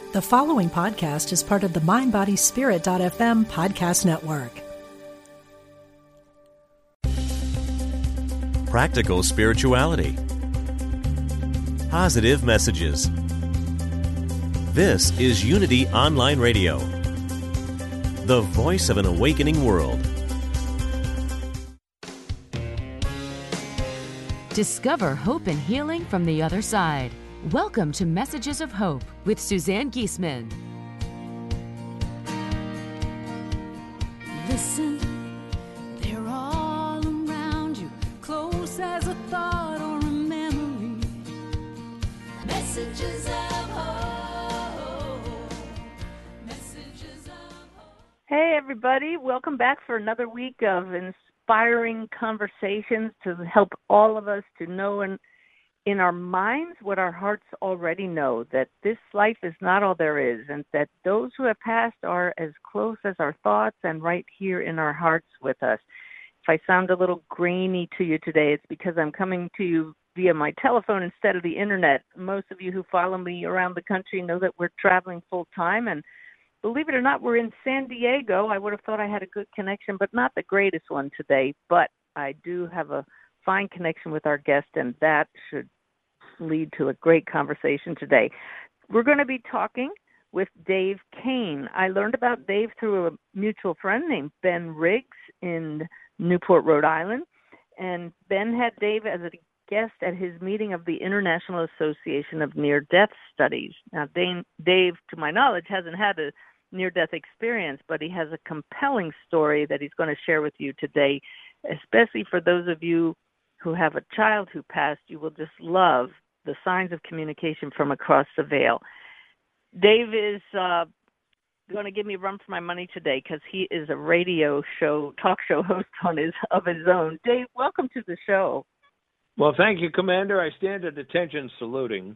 The following podcast is part of the MindBodySpirit.fm podcast network. Practical spirituality. Positive messages. This is Unity Online Radio, the voice of an awakening world. Discover hope and healing from the other side. Welcome to Messages of Hope with Suzanne Giesemann. Listen, they're all around you, close as a thought or a memory. Messages of hope. Messages of hope. Hey, everybody. Welcome back for another week of inspiring conversations to help all of us to know in our minds what our hearts already know, that this life is not all there is, and that those who have passed are as close as our thoughts and right here in our hearts with us. If I sound a little grainy to you today, it's because I'm coming to you via my telephone instead of the internet. Most of you who follow me around the country know that we're traveling full time, and believe it or not, we're in San Diego. I would have thought I had a good connection, but not the greatest one today. But I do have a fine connection with our guest, and that should lead to a great conversation today. We're going to be talking with Dave Kane. I learned about Dave through a mutual friend named Ben Riggs in Newport, Rhode Island, and Ben had Dave as a guest at his meeting of the International Association of Near-Death Studies. Now, Dave, to my knowledge, hasn't had a near-death experience, but he has a compelling story that he's going to share with you today, especially for those of you who have a child who passed. You will just love the signs of communication from across the veil. Dave is going to give me a run for my money today because he is a talk show host of his own. Dave, welcome to the show. Well, thank you, Commander. I stand at attention saluting.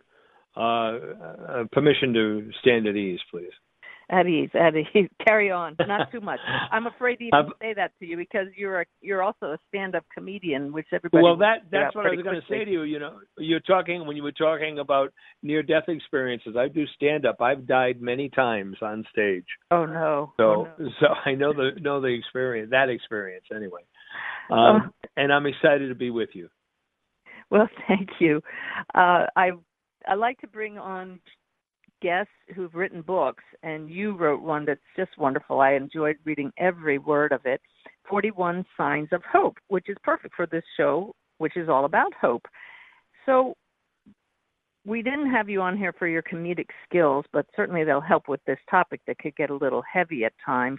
Permission to stand at ease, please. At ease. Carry on. Not too much. I'm afraid to even say that to you because you're also a stand-up comedian, which everybody. Well, that's what I was going to say to you. You know, when you were talking about near-death experiences. I do stand-up. I've died many times on stage. Oh no. So I know the experience. That experience anyway. And I'm excited to be with you. Well, thank you. I like to bring on guests who've written books, and you wrote one that's just wonderful. I enjoyed reading every word of it, 41 Signs of Hope, which is perfect for this show, which is all about hope. So we didn't have you on here for your comedic skills, but certainly they'll help with this topic that could get a little heavy at times.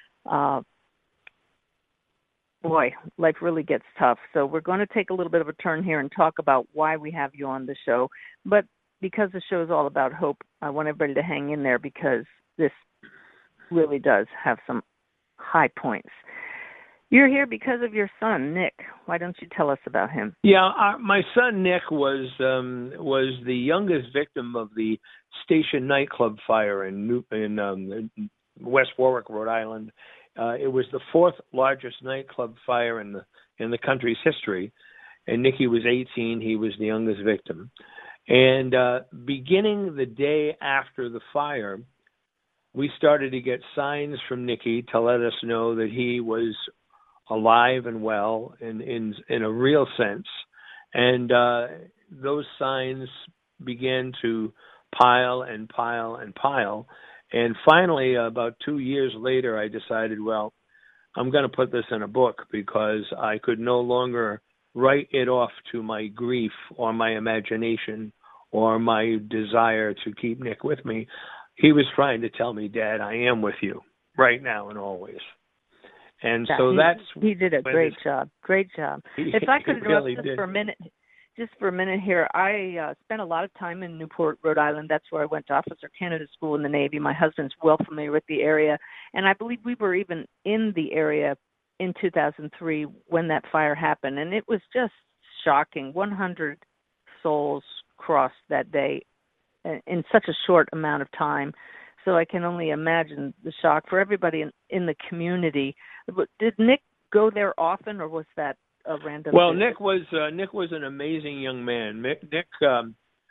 Boy, life really gets tough. So we're going to take a little bit of a turn here and talk about why we have you on the show. But because the show is all about hope, I want everybody to hang in there because this really does have some high points. You're here because of your son, Nick. Why don't you tell us about him? Yeah, my son, Nick, was the youngest victim of the Station nightclub fire in West Warwick, Rhode Island. It was the fourth largest nightclub fire in the country's history, and Nicky was 18. He was the youngest victim. And beginning the day after the fire, we started to get signs from Nicky to let us know that he was alive and well in a real sense. And those signs began to pile and pile and pile. And finally, about 2 years later, I decided, well, I'm going to put this in a book because I could no longer write it off to my grief or my imagination or my desire to keep Nick with me. He was trying to tell me, Dad, I am with you right now and always. And so he did a great job. Great job. If I could interrupt really just for a minute here, I spent a lot of time in Newport, Rhode Island. That's where I went to Officer Candidate School in the Navy. My husband's well familiar with the area, and I believe we were even in the area in 2003 when that fire happened, and it was just shocking. 100 souls crossed that day in such a short amount of time. So I can only imagine the shock for everybody in the community. Did Nick go there often, or was that a random? Well, visit? Nick was an amazing young man. Nick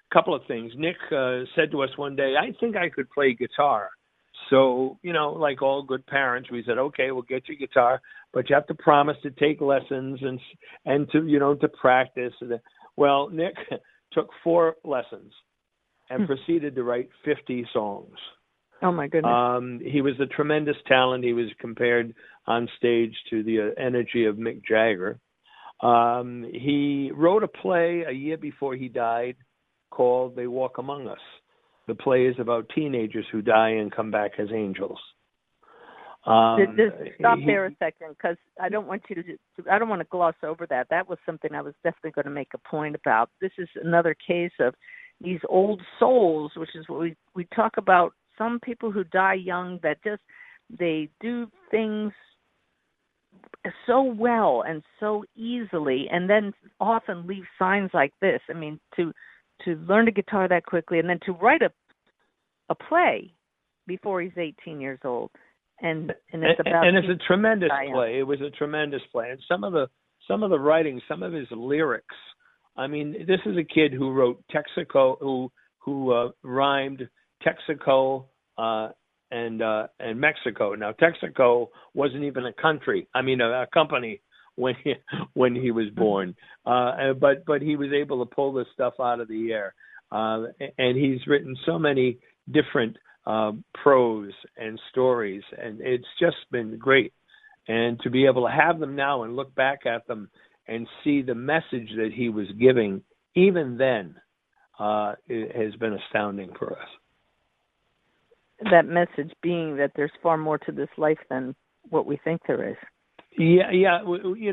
couple of things. Nick said to us one day, I think I could play guitar. So, like all good parents, we said, okay, we'll get you guitar, but you have to promise to take lessons and to, to practice. Well, Nick took 4 lessons and proceeded to write 50 songs. Oh, my goodness. He was a tremendous talent. He was compared on stage to the energy of Mick Jagger. He wrote a play a year before he died called They Walk Among Us. The play is about teenagers who die and come back as angels. Just stop there a second, because I don't want to gloss over that. That was something I was definitely going to make a point about. This is another case of these old souls, which is what we talk about. Some people who die young that they do things so well and so easily, and then often leave signs like this. I mean, to learn a guitar that quickly, and then to write a play before he's 18 years old, and it's about and it's a tremendous play. It was a tremendous play, and some of the writing, some of his lyrics. I mean, this is a kid who wrote Texaco, who rhymed Texaco and Mexico. Now, Texaco wasn't even a country. I mean, a company when he was born. But he was able to pull this stuff out of the air. And he's written so many different prose and stories, and it's just been great. And to be able to have them now and look back at them and see the message that he was giving, even then, it has been astounding for us. That message being that there's far more to this life than what we think there is. Yeah.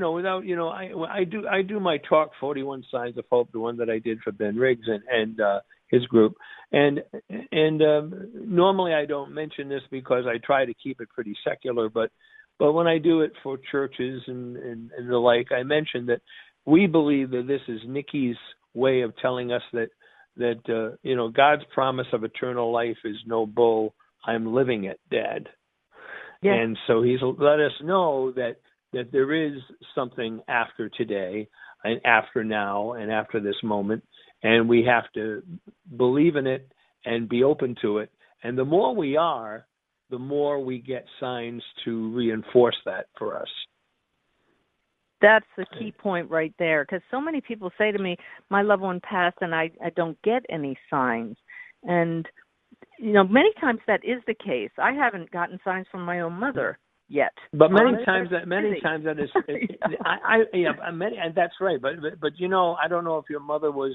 I do my talk, 41 Signs of Hope, the one that I did for Ben Riggs and his group. And normally I don't mention this because I try to keep it pretty secular, but when I do it for churches and the like, I mention that we believe that this is Nicky's way of telling us that God's promise of eternal life is no bull. I'm living it, Dad. Yeah. And so he's let us know that there is something after today and after now and after this moment, and we have to believe in it and be open to it. And the more we are, the more we get signs to reinforce that for us. That's the key point right there, because so many people say to me, my loved one passed and I don't get any signs. And, many times that is the case. I haven't gotten signs from my own mother yet. But many times that is, and that's right. But I don't know if your mother was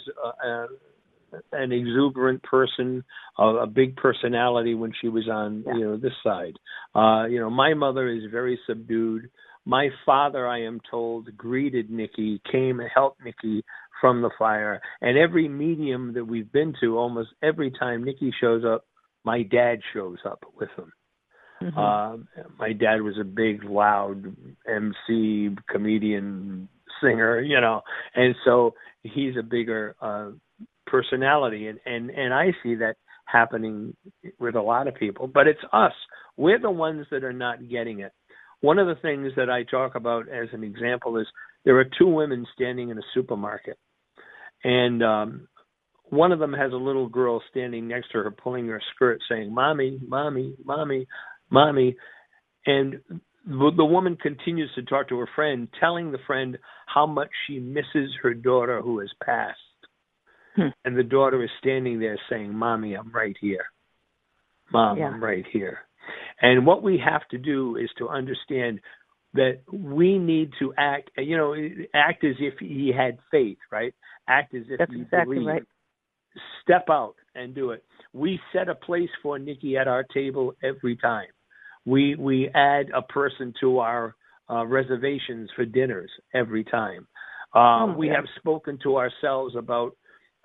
an exuberant person, a big personality when she was on, this side. My mother is very subdued. My father, I am told, greeted Nicky, came and helped Nicky from the fire. And every medium that we've been to, almost every time Nicky shows up, my dad shows up with him. Mm-hmm. My dad was a big, loud MC, comedian, singer, and so he's a bigger personality. And I see that happening with a lot of people. But it's us. We're the ones that are not getting it. One of the things that I talk about as an example is there are 2 women standing in a supermarket, and one of them has a little girl standing next to her pulling her skirt saying, "Mommy, Mommy, Mommy, Mommy." And the woman continues to talk to her friend, telling the friend how much she misses her daughter who has passed. And the daughter is standing there saying, "Mommy, I'm right here. Mom, yeah. I'm right here." And what we have to do is to understand that we need to act as if he had faith, right? Act as if That's he exactly believed. Right. Step out and do it. We set a place for Nicky at our table every time. We add a person to our reservations for dinners every time. We have spoken to ourselves about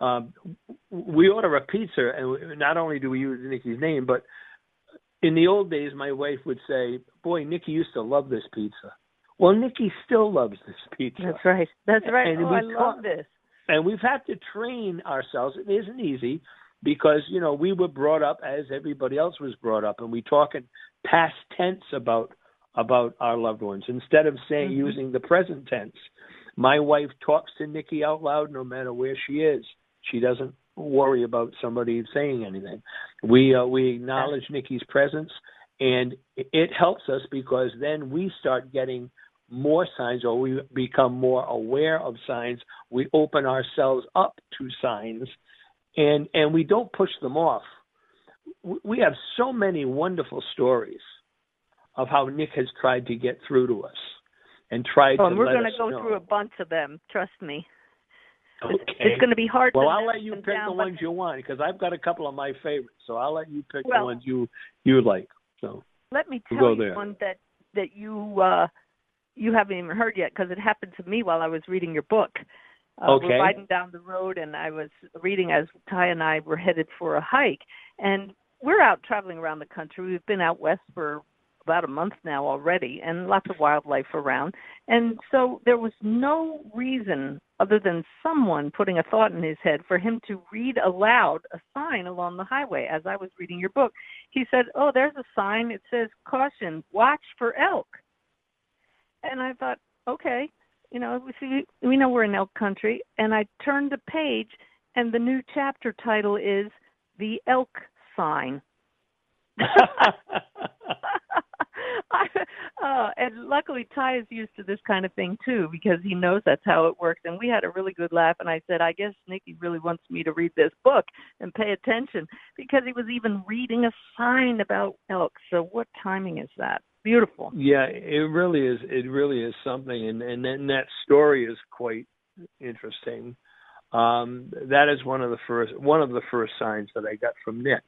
we order a pizza, and not only do we use Nicky's name, but in the old days, my wife would say, "Boy, Nicky used to love this pizza." Well, Nicky still loves this pizza. That's right. And I love this. And we've had to train ourselves. It isn't easy because, we were brought up as everybody else was brought up, and we talk in past tense about our loved ones instead of saying using the present tense. My wife talks to Nicky out loud no matter where she is. She doesn't worry about somebody saying anything. We acknowledge Nikki's presence, and it helps us because then we start getting more signs, or we become more aware of signs. We open ourselves up to signs, and we don't push them off. We have so many wonderful stories of how Nick has tried to get through to us and tried to let us know. We're going to go through a bunch of them, trust me. Okay. It's going to be hard to I'll let you pick down, the ones you want, because I've got a couple of my favorites, so I'll let you pick the ones you like. So let me tell you one that you haven't even heard yet, because it happened to me while I was reading your book. We're riding down the road, and I was reading as Ty and I were headed for a hike. And we're out traveling around the country. We've been out west for about a month now already, and lots of wildlife around. And so there was no reason other than someone putting a thought in his head for him to read aloud a sign along the highway as I was reading your book. He said, "Oh, there's a sign. It says, 'Caution, watch for elk.'" And I thought, okay, we know we're in elk country. And I turned the page, and the new chapter title is "The Elk Sign." And luckily Ty is used to this kind of thing too, because he knows that's how it works. And we had a really good laugh, and I said, I guess Nikki really wants me to read this book and pay attention, because he was even reading a sign about elk. So what timing is that? Beautiful. Yeah, it really is. It really is something, and then that story is quite interesting. That is one of the first signs that I got from Nick.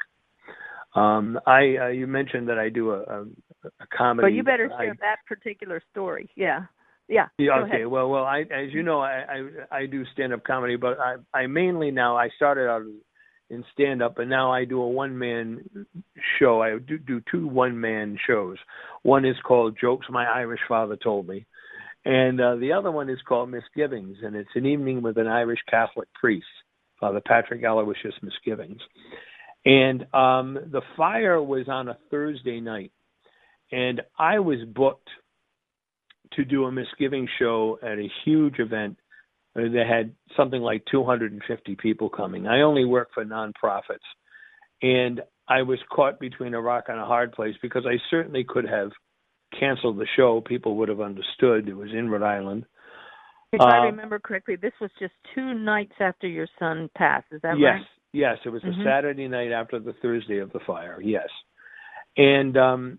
You mentioned that I do a comedy. But you better share that particular story. Yeah. Okay. Well, as you know, I do stand-up comedy, but I mainly now, I started out in stand-up, and now I do a one-man show. I do two one-man shows. One is called Jokes My Irish Father Told Me, and the other one is called Misgivings, and it's an evening with an Irish Catholic priest, Father Patrick Aloysius Misgivings. And the fire was on a Thursday night, and I was booked to do a Misgiving show at a huge event that had something like 250 people coming. I only work for nonprofits, and I was caught between a rock and a hard place, because I certainly could have canceled the show. People would have understood. It was in Rhode Island. If I remember correctly, this was just 2 nights after your son passed. Is that right? Yes, it was a Saturday night after the Thursday of the fire. Yes, and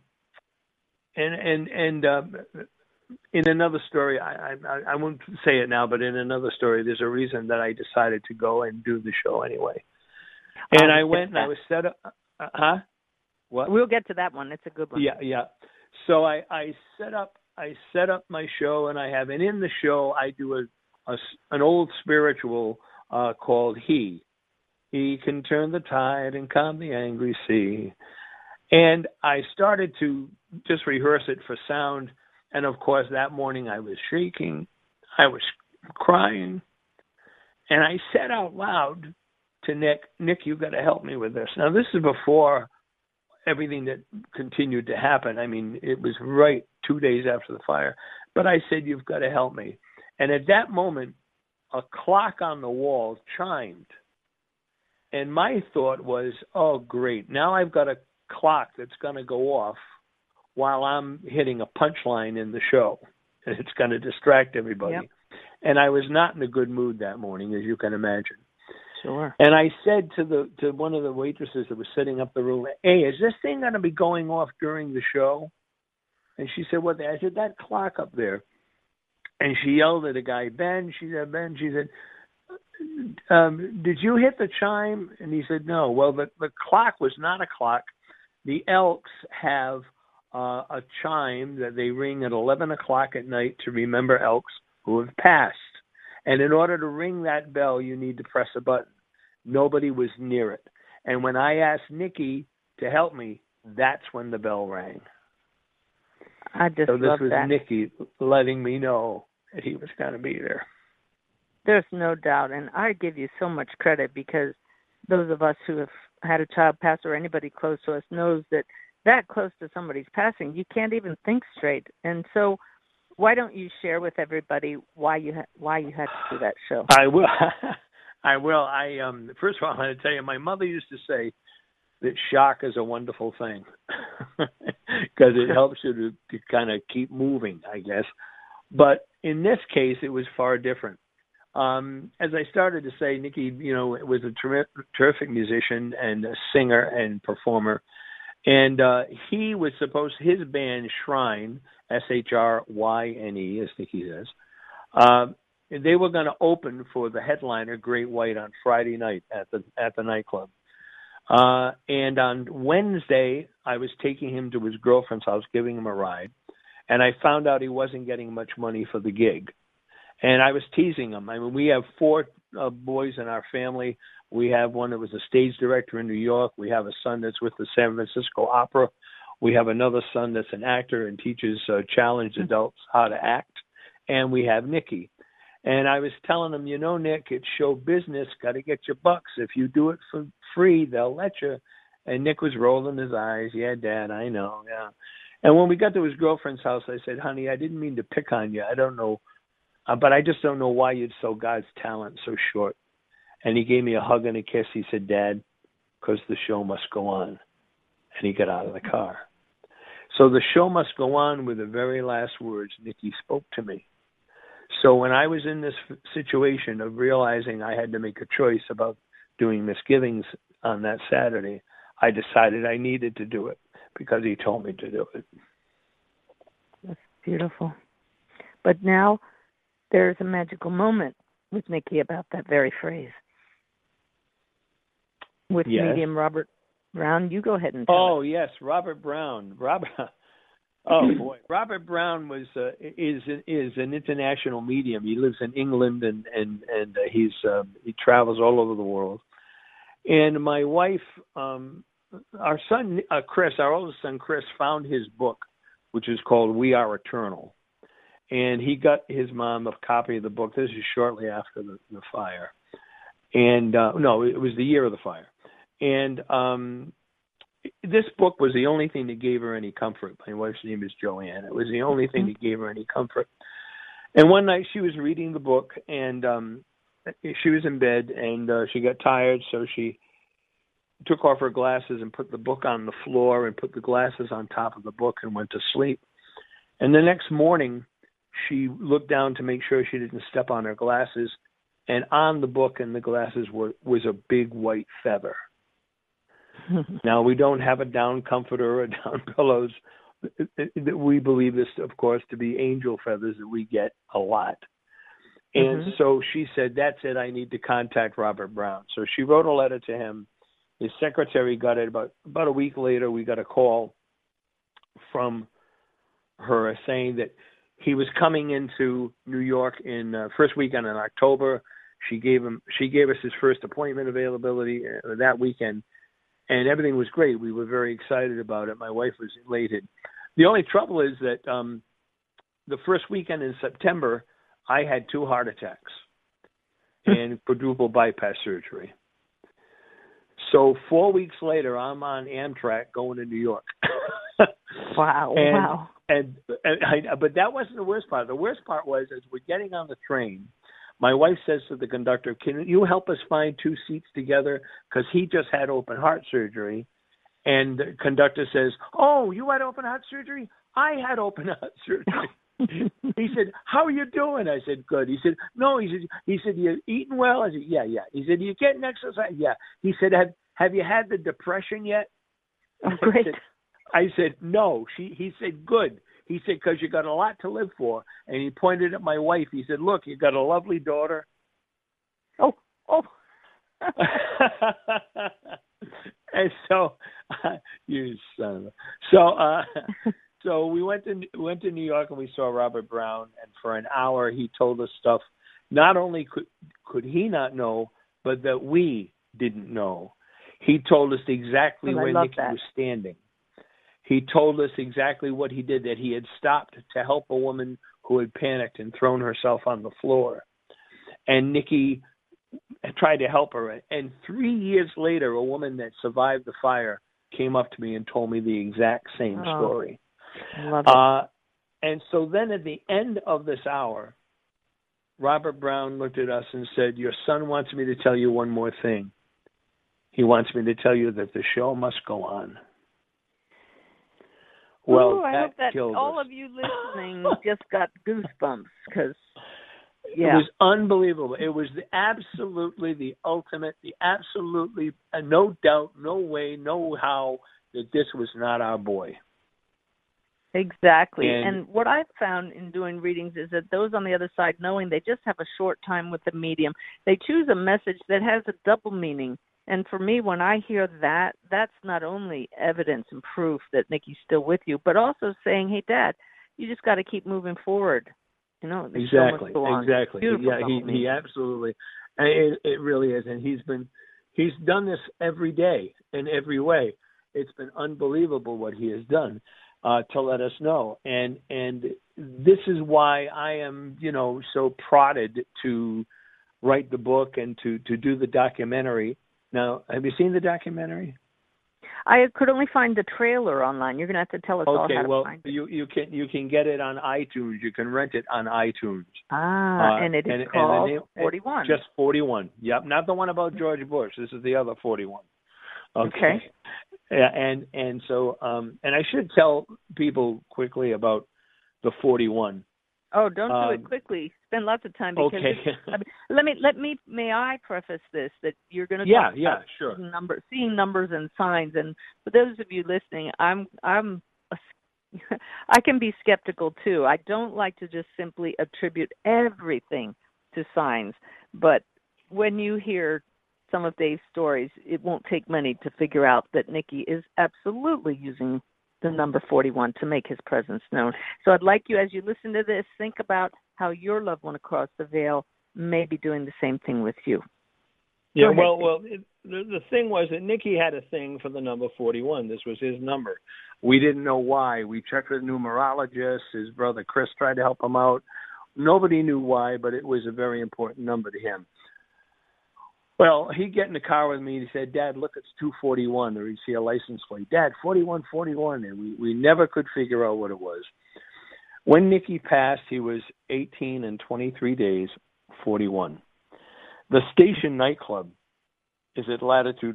in another story, I won't say it now, but in another story, there's a reason that I decided to go and do the show anyway. And I went and I was set up. What? We'll get to that one. It's a good one. Yeah. So I set up my show, and in the show I do an old spiritual called He. He can turn the tide and calm the angry sea. And I started to just rehearse it for sound. And, of course, that morning I was shaking. I was crying. And I said out loud to Nick, you've got to help me with this. Now, this is before everything that continued to happen. I mean, it was right 2 days after the fire. But I said, you've got to help me. And at that moment, a clock on the wall chimed. And my thought was, oh, great. Now I've got a clock that's going to go off while I'm hitting a punchline in the show. And it's going to distract everybody. Yep. And I was not in a good mood that morning, as you can imagine. Sure. And I said to one of the waitresses that was setting up the room, hey, is this thing going to be going off during the show? And she said, what? I said, that clock up there. And she yelled at a guy, Ben. She said, did you hit the chime? And he said, no. Well, the clock was not a clock. The Elks have a chime that they ring at 11 o'clock at night to remember elks who have passed. And in order to ring that bell, you need to press a button. Nobody was near it. And when I asked Nikki to help me, that's when the bell rang. I just love that. So this was Nikki letting me know that he was going to be there. There's no doubt, and I give you so much credit, because those of us who have had a child pass, or anybody close to us, knows that close to somebody's passing, you can't even think straight. And so why don't you share with everybody why you had to do that show? I will. I will. First of all, I'm going to tell you, my mother used to say that shock is a wonderful thing because it helps you to kind of keep moving, I guess. But in this case, it was far different. As I started to say, Nikki, was a terrific musician and a singer and performer. And he was his band Shrine, Shryne, as Nikki says, they were going to open for the headliner, Great White, on Friday night at the nightclub. And on Wednesday, I was taking him to his girlfriend's house, giving him a ride, and I found out he wasn't getting much money for the gig. And I was teasing him. I mean, we have 4 boys in our family. We have one that was a stage director in New York. We have a son that's with the San Francisco Opera. We have another son that's an actor and teaches challenged adults how to act. And we have Nikki. And I was telling him, Nick, it's show business. Got to get your bucks. If you do it for free, they'll let you. And Nick was rolling his eyes. Yeah, Dad, I know. Yeah. And when we got to his girlfriend's house, I said, honey, I didn't mean to pick on you. I don't know. But I just don't know why you'd sell God's talent so short. And he gave me a hug and a kiss. He said, Dad, because the show must go on. And he got out of the car. So the show must go on were the very last words Nikki spoke to me. So when I was in this situation of realizing I had to make a choice about doing Misgivings on that Saturday, I decided I needed to do it because he told me to do it. That's beautiful. But now there's a magical moment with Nikki about that very phrase. With medium Robert Brown, you go ahead and tell it. Oh, yes, Robert Brown. Oh boy, Robert Brown is an international medium. He lives in England and he travels all over the world. And my wife, our son Chris, our oldest son Chris, found his book, which is called We Are Eternal, and he got his mom a copy of the book. This is shortly after the fire, and no, it was the year of the fire, and this book was the only thing that gave her any comfort. My wife's name is Joanne. It was the only thing that gave her any comfort. And one night she was reading the book, and she was in bed, and she got tired, so she took off her glasses and put the book on the floor and put the glasses on top of the book and went to sleep. And the next morning, she looked down to make sure she didn't step on her glasses, and on the book and the glasses was a big white feather. Now, we don't have a down comforter or down pillows. We believe this, of course, to be angel feathers that we get a lot. And so she said, that's it, I need to contact Robert Brown. So she wrote a letter to him. His secretary got it. About a week later, we got a call from her saying that he was coming into New York in first weekend in October. She gave us his first appointment availability that weekend. And everything was great. We were very excited about it. My wife was elated. The only trouble is that the first weekend in September, I had 2 heart attacks and quadruple bypass surgery. So 4 weeks later, I'm on Amtrak going to New York. Wow. But that wasn't the worst part. The worst part was as we're getting on the train, my wife says to the conductor, can you help us find 2 seats together? Because he just had open heart surgery. And the conductor says, oh, you had open heart surgery? I had open heart surgery. He said, how are you doing? I said, good. He said, no. He said, you eating well? I said, yeah. He said, you getting exercise? Yeah. He said, have you had the depression yet? Oh, great. I said, no. He said, good. He said, because you got a lot to live for. And he pointed at my wife. He said, look, you got a lovely daughter. Oh. And so, you son of a... So we went to New York and we saw Robert Brown. And for an hour, he told us stuff not only could he not know, but that we didn't know. He told us exactly where Nikki was standing. He told us exactly what he did, that he had stopped to help a woman who had panicked and thrown herself on the floor. And Nikki tried to help her. And 3 years later, a woman that survived the fire came up to me and told me the exact same story. I love it. And so then at the end of this hour, Robert Brown looked at us and said, "Your son wants me to tell you one more thing. He wants me to tell you that the show must go on." Well, Ooh, I hope that all of you listening just got goosebumps because, It was unbelievable. It was the ultimate, no doubt, no way, no how that this was not our boy. Exactly. And what I've found in doing readings is that those on the other side, knowing they just have a short time with the medium, they choose a message that has a double meaning. And for me, when I hear that, that's not only evidence and proof that Nikki's still with you, but also saying, hey, Dad, you just got to keep moving forward. You know, exactly. Yeah, he absolutely. It really is. And he's done this every day in every way. It's been unbelievable what he has done to let us know. And this is why I am, so prodded to write the book and to do the documentary. Now, have you seen the documentary? I could only find the trailer online. You're going to have to tell us all how to find it. You can get it on iTunes. You can rent it on iTunes. And it is called 41. Just 41. Yep, not the one about George Bush. This is the other 41. Okay. Yeah, and so and I should tell people quickly about the 41. Oh, don't do it quickly. Spend lots of time because may I preface this that you're going to talk about sure. seeing numbers and signs, and for those of you listening, I can be skeptical too. I don't like to just simply attribute everything to signs, but when you hear some of Dave's stories, it won't take many to figure out that Nikki is absolutely using the number 41 to make his presence known. So I'd like you, as you listen to this, think about how your loved one across the veil may be doing the same thing with you. Yeah, the thing was that Nikki had a thing for the number 41. This was his number. We didn't know why. We checked with numerologists. His brother Chris tried to help him out. Nobody knew why, but it was a very important number to him. Well, he'd get in the car with me and he said, "Dad, look, it's 241. Or he'd see a license plate. "Dad, 4141. And we never could figure out what it was. When Nikki passed, he was 18 and 23 days, 41. The Station nightclub is at latitude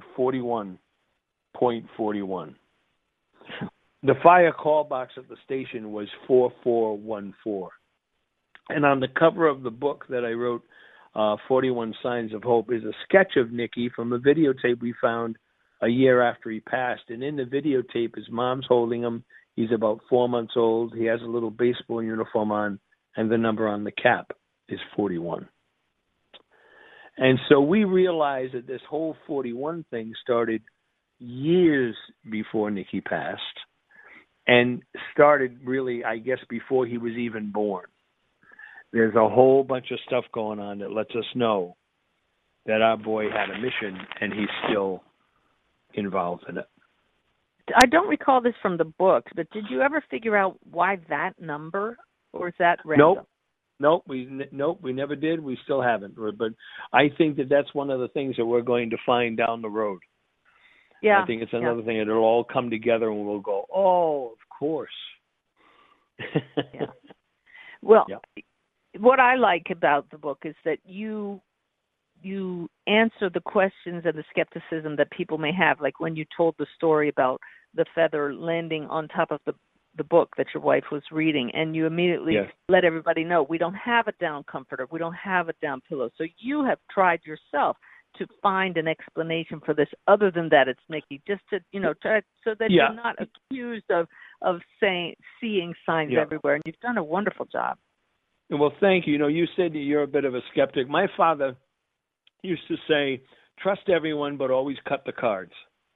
41.41. The fire call box at the station was 4414. And on the cover of the book that I wrote, 41 Signs of Hope, is a sketch of Nikki from a videotape we found a year after he passed. And in the videotape, his mom's holding him. He's about 4 months old. He has a little baseball uniform on, and the number on the cap is 41. And so we realized that this whole 41 thing started years before Nikki passed and started really, I guess, before he was even born. There's a whole bunch of stuff going on that lets us know that our boy had a mission and he's still involved in it. I don't recall this from the book, but did you ever figure out why that number, or is that random? Nope, we never did. We still haven't. But I think that that's one of the things that we're going to find down the road. Yeah, I think it's another thing that it'll all come together and we'll go, oh, of course. Yeah. Well, what I like about the book is that you answer the questions and the skepticism that people may have, like when you told the story about the feather landing on top of the book that your wife was reading, and you immediately let everybody know we don't have a down comforter, we don't have a down pillow. So you have tried yourself to find an explanation for this other than that it's Nikki, just to, try, so that you're not accused of seeing signs everywhere. And you've done a wonderful job. Well, thank you. You said that you're a bit of a skeptic. My father used to say, trust everyone, but always cut the cards,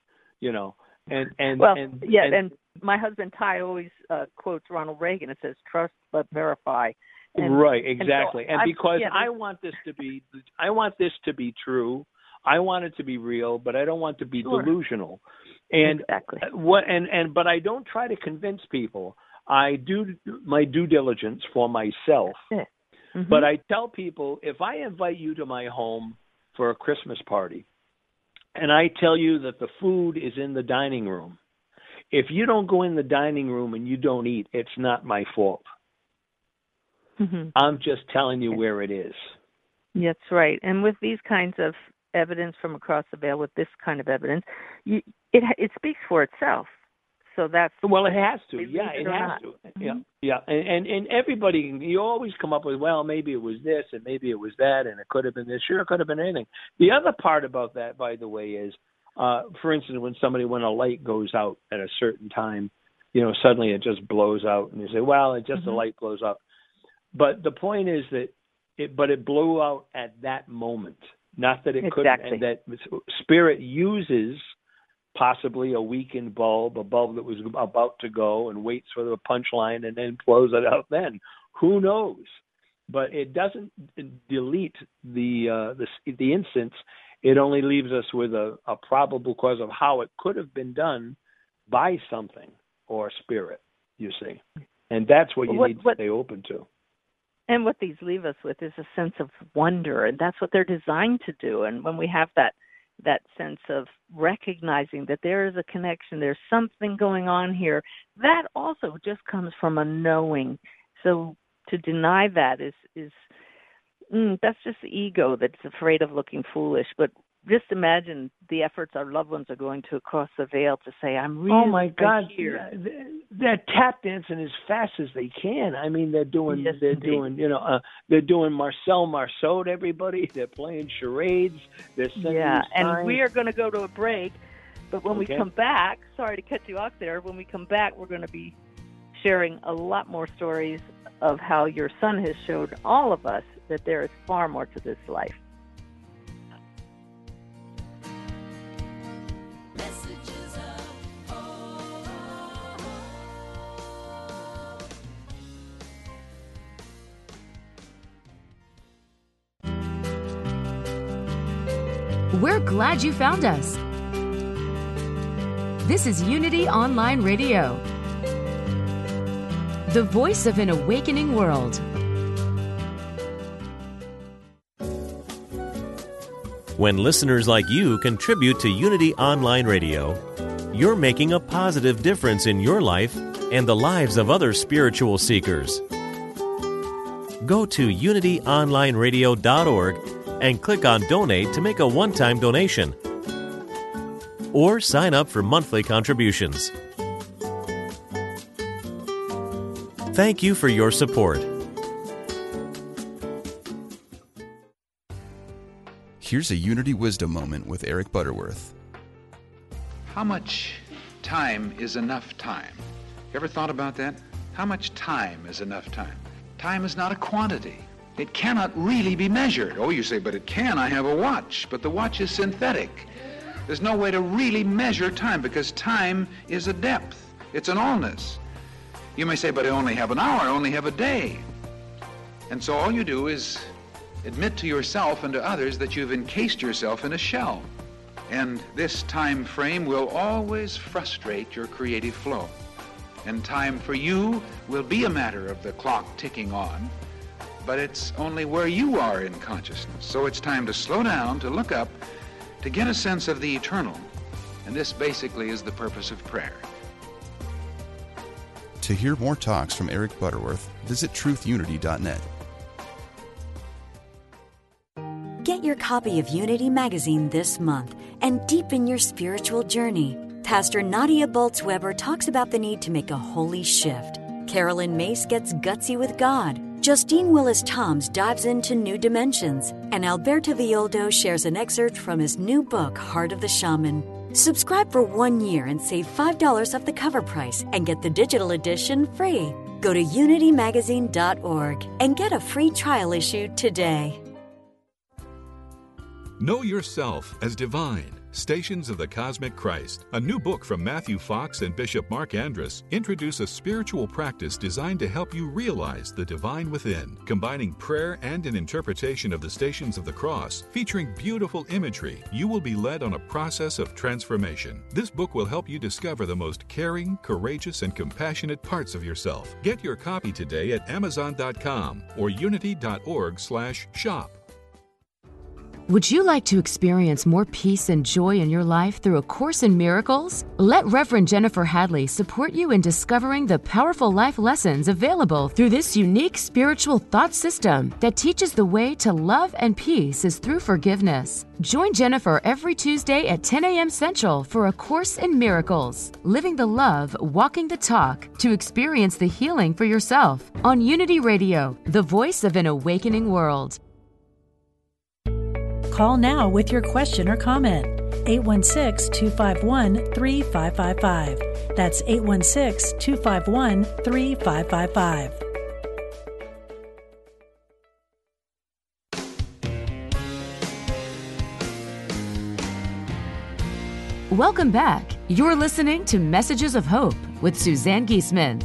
And my husband Ty always quotes Ronald Reagan. It says, trust but verify. Right, exactly. And because I want this to be true. I want it to be real, but I don't want to be delusional. And exactly. But I don't try to convince people. I do my due diligence for myself. Mm-hmm. But I tell people, if I invite you to my home for a Christmas party, and I tell you that the food is in the dining room, if you don't go in the dining room and you don't eat, it's not my fault. Mm-hmm. I'm just telling you where it is. That's right. And with these kinds of evidence from across the veil, with this kind of evidence, it speaks for itself. So that's well, it has to. Yeah, it has to. Mm-hmm. Yeah. And everybody, you always come up with, well, maybe it was this and maybe it was that, and it could have been this. Sure, it could have been anything. The other part about that, by the way, is, for instance, when a light goes out at a certain time, suddenly it just blows out, and you say, well, it just the light blows out. But the point is that it blew out at that moment, not that it couldn't, and that Spirit uses possibly a weakened bulb, a bulb that was about to go, and waits for the punchline and then blows it out then. Who knows? But it doesn't delete the instance. It only leaves us with a probable cause of how it could have been done by something or Spirit, you see. And that's what you need to stay open to. And what these leave us with is a sense of wonder, and that's what they're designed to do. And when we have that sense of recognizing that there is a connection, there's something going on here, that also just comes from a knowing. So to deny that is that's just the ego that's afraid of looking foolish. But just imagine the efforts our loved ones are going to across the veil to say, I'm really oh my God, here. They're tap dancing as fast as they can. I mean, they're doing Marcel Marceau to everybody. They're playing charades. They're sending and we are going to go to a break. But when we come back, sorry to cut you off there. When we come back, we're going to be sharing a lot more stories of how your son has showed all of us that there is far more to this life. We're glad you found us. This is Unity Online Radio, the voice of an awakening world. When listeners like you contribute to Unity Online Radio, you're making a positive difference in your life and the lives of other spiritual seekers. Go to unityonlineradio.org and click on Donate to make a one-time donation. Or sign up for monthly contributions. Thank you for your support. Here's a Unity Wisdom moment with Eric Butterworth. How much time is enough time? You ever thought about that? How much time is enough time? Time is not a quantity. It cannot really be measured. Oh, you say, but it can. I have a watch, but the watch is synthetic. There's no way to really measure time because time is a depth. It's an allness. You may say, but I only have an hour, I only have a day. And so all you do is admit to yourself and to others that you've encased yourself in a shell. And this time frame will always frustrate your creative flow. And time for you will be a matter of the clock ticking on, but it's only where you are in consciousness. So it's time to slow down, to look up, to get a sense of the eternal. And this basically is the purpose of prayer. To hear more talks from Eric Butterworth, visit truthunity.net. Get your copy of Unity Magazine this month and deepen your spiritual journey. Pastor Nadia Boltz-Weber talks about the need to make a holy shift. Carolyn Mace gets gutsy with God. Justine Willis-Toms dives into new dimensions. And Alberto Villoldo shares an excerpt from his new book, Heart of the Shaman. Subscribe for 1 year and save $5 off the cover price and get the digital edition free. Go to unitymagazine.org and get a free trial issue today. Know Yourself as Divine, Stations of the Cosmic Christ. A new book from Matthew Fox and Bishop Mark Andrus introduce a spiritual practice designed to help you realize the divine within, combining prayer and an interpretation of the Stations of the Cross. Featuring beautiful imagery, you will be led on a process of transformation. This book will help you discover the most caring, courageous, and compassionate parts of yourself. Get your copy today at Amazon.com or unity.org/shop. Would you like to experience more peace and joy in your life through A Course in Miracles? Let Reverend Jennifer Hadley support you in discovering the powerful life lessons available through this unique spiritual thought system that teaches the way to love and peace is through forgiveness. Join Jennifer every Tuesday at 10 a.m. Central for A Course in Miracles, Living the Love, Walking the Talk, to experience the healing for yourself on Unity Radio, the voice of an awakening world. Call now with your question or comment. 816-251-3555. That's 816-251-3555. Welcome back. You're listening to Messages of Hope with Suzanne Giesemann.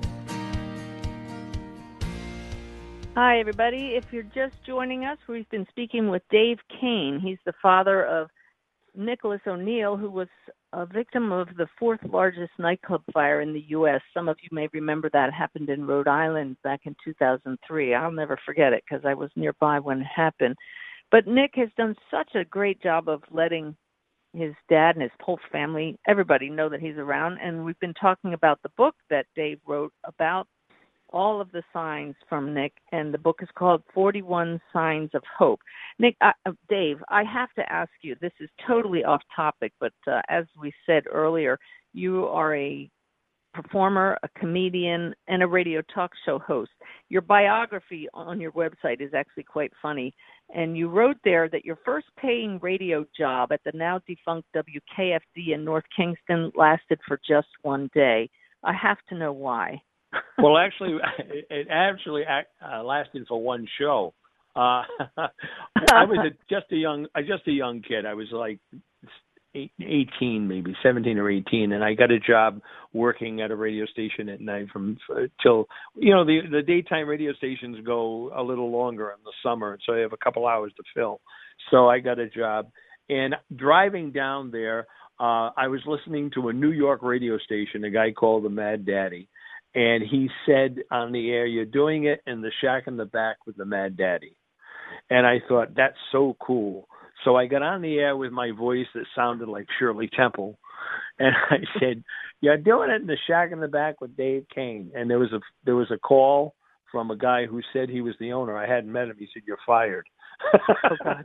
Hi, everybody. If you're just joining us, we've been speaking with Dave Kane. He's the father of Nicholas O'Neill, who was a victim of the fourth largest nightclub fire in the U.S. Some of you may remember that happened in Rhode Island back in 2003. I'll never forget it because I was nearby when it happened. But Nick has done such a great job of letting his dad and his whole family, everybody know that he's around. And we've been talking about the book that Dave wrote about all of the signs from Nick, and the book is called 41 Signs of Hope. Nick, Dave, I have to ask you, this is totally off topic, but as we said earlier, you are a performer, a comedian, and a radio talk show host. Your biography on your website is actually quite funny, and you wrote there that your first paying radio job at the now defunct WKFD in North Kingston lasted for just one day. I have to know why. Well, actually, it lasted for one show. I was just a young kid. I was like 18, maybe 17 or 18, and I got a job working at a radio station at night till the daytime radio stations go a little longer in the summer, so I have a couple hours to fill. So I got a job, and driving down there, I was listening to a New York radio station, a guy called the Mad Daddy. And he said on the air, "You're doing it in the shack in the back with the Mad Daddy." And I thought, that's so cool. So I got on the air with my voice that sounded like Shirley Temple. And I said, "You're doing it in the shack in the back with Dave Kane." And there was a call from a guy who said he was the owner. I hadn't met him. He said, "You're fired." Oh, God.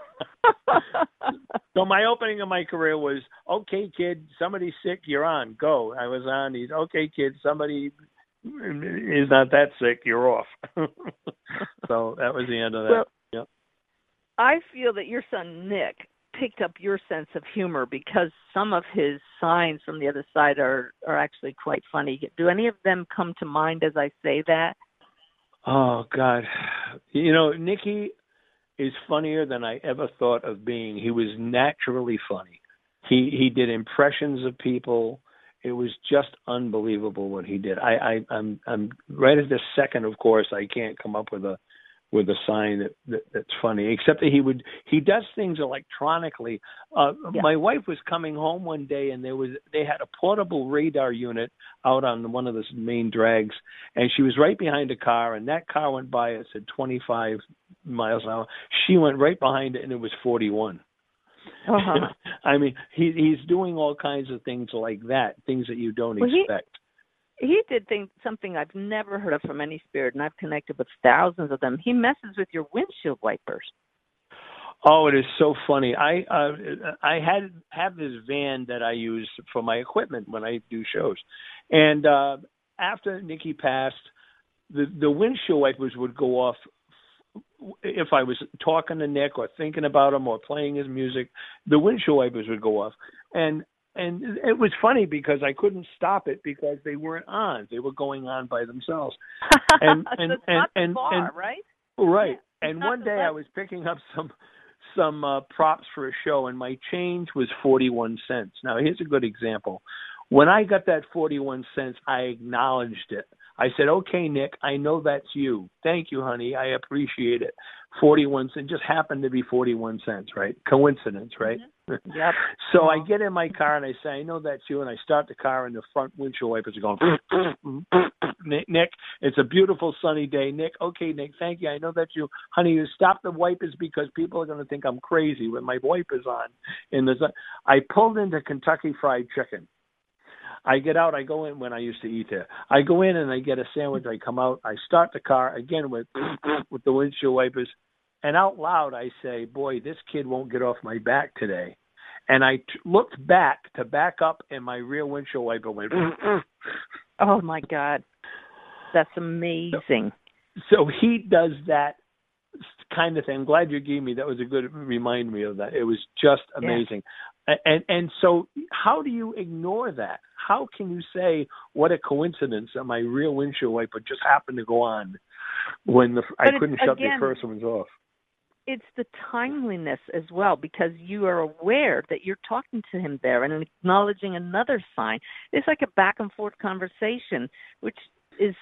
So my opening of my career was, "Okay, kid, somebody's sick, you're on, go." I was on. He's, "Okay, kid, somebody is not that sick, you're off." So that was the end of that. Well, yep. I feel that your son Nick picked up your sense of humor because some of his signs from the other side are actually quite funny. Do any of them come to mind as I say that? Oh, God. Nicky is funnier than I ever thought of being. He was naturally funny. He did impressions of people. It was just unbelievable what he did. I'm right at this second, of course, I can't come up with a sign that's funny, except that he does things electronically. My wife was coming home one day, and they had a portable radar unit out on one of the main drags, and she was right behind a car, and that car went by, it said 25 miles an hour. She went right behind it, and it was 41. Uh-huh. I mean, he's doing all kinds of things like that, things that you don't expect. He did something I've never heard of from any spirit, and I've connected with thousands of them. He messes with your windshield wipers. Oh, it is so funny. I have this van that I use for my equipment when I do shows. And after Nicky passed, the windshield wipers would go off if I was talking to Nick or thinking about him or playing his music. The windshield wipers would go off. And it was funny because I couldn't stop it because they weren't on. They were going on by themselves. And right? Right. Yeah, and one day I was picking up some props for a show, and my change was 41 cents. Now, here's a good example. When I got that 41 cents, I acknowledged it. I said, "Okay, Nick, I know that's you. Thank you, honey. I appreciate it." 41 cents just happened to be 41 cents, right? Coincidence, right? Yep. So I get in my car and I say, I know that's you, and I start the car and the front windshield wipers are going, Nick, it's a beautiful sunny day. Nick, okay, Nick, thank you. I know that's you. Honey, you stop the wipers because people are going to think I'm crazy with my wipers on. In the sun. I pulled into Kentucky Fried Chicken. I get out, I go in when I used to eat there. I go in and I get a sandwich. I come out, I start the car again with the windshield wipers. And out loud, I say, boy, this kid won't get off my back today. And I looked back to back up, and my rear windshield wiper went. Oh, my God. That's amazing. So he does that kind of thing. I'm glad you gave me that. Was a good remind me of that. It was just amazing. Yeah. And so how do you ignore that? How can you say, what a coincidence that my rear windshield wiper just happened to go on when I couldn't shut the first ones off? It's the timeliness as well, because you are aware that you're talking to him there and acknowledging another sign. It's like a back and forth conversation, which is,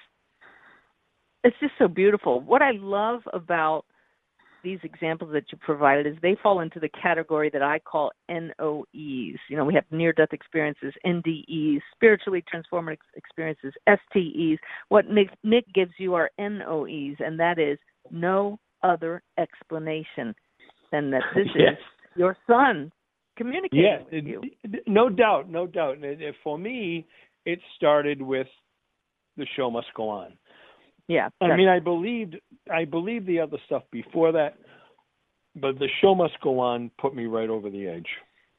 it's just so beautiful. What I love about these examples that you provided is they fall into the category that I call NOEs. You know, we have near-death experiences, NDEs, spiritually transformative experiences, STEs. What Nick gives you are NOEs, and that is no other explanation than that this is your son communicating with you. No doubt. And for me, it started with the show must go on. Yeah. I mean, I believed the other stuff before that, but the show must go on put me right over the edge.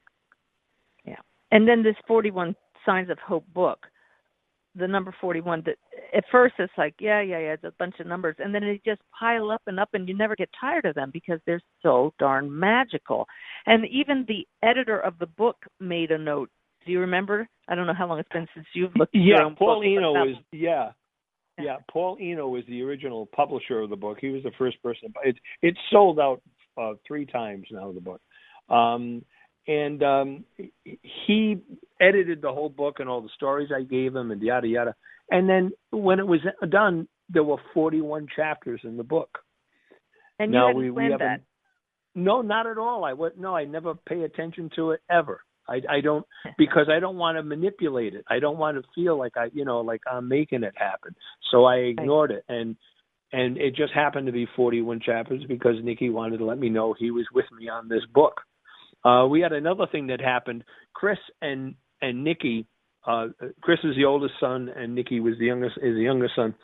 Yeah. And then this 41 Signs of Hope book, the number 41, that at first it's like, it's a bunch of numbers, and then they just pile up, and you never get tired of them because they're so darn magical. And even the editor of the book made a note. Do you remember? I don't know how long it's been since you've looked at your own Paul book. Eno is, Paul Eno was the original publisher of the book. He was the first person. It's sold out 3 times now, the book. And he edited the whole book and all the stories I gave him and yada, yada. And then when it was done, there were 41 chapters in the book. And you hadn't planned that? No, not at all. I never pay attention to it ever. I don't, because I don't want to manipulate it. I don't want to feel like I'm making it happen. So I ignored it. And it just happened to be 41 chapters because Nikki wanted to let me know he was with me on this book. We had another thing that happened. Chris and Nikki, Chris is the oldest son, and Nikki was the youngest son.